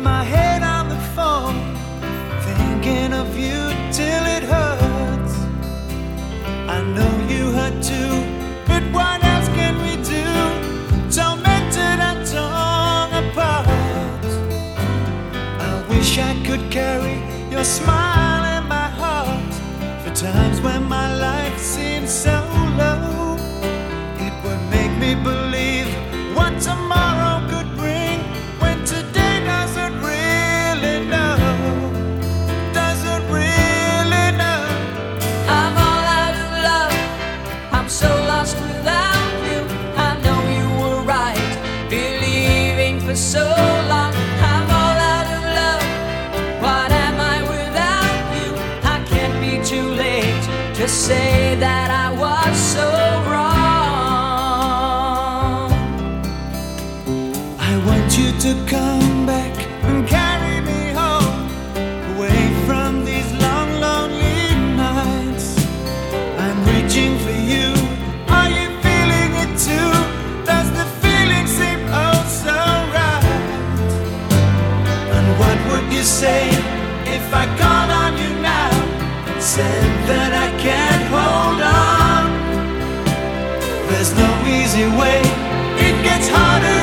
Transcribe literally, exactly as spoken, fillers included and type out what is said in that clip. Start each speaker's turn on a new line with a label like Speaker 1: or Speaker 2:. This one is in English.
Speaker 1: my head on the phone, thinking of you till it hurts. I know you hurt too, but what else can we do? Tormented and torn apart. I wish I could carry your smile in my heart for times when my life seems so low. It would make me believe what tomorrow could bring, when today doesn't really know, doesn't really know.
Speaker 2: I'm all out of love, I'm so lost without you. I know you were right, believing for so long. I'm all out of love, what am I without you? I can't be too late to say that I was so wrong.
Speaker 1: I want you to come back and carry me home, away from these long, lonely nights. I'm reaching for you, are you feeling it too? Does the feeling seem oh so right? And what would you say if I called on you now and said that I can't hold on? There's no easy way, it gets harder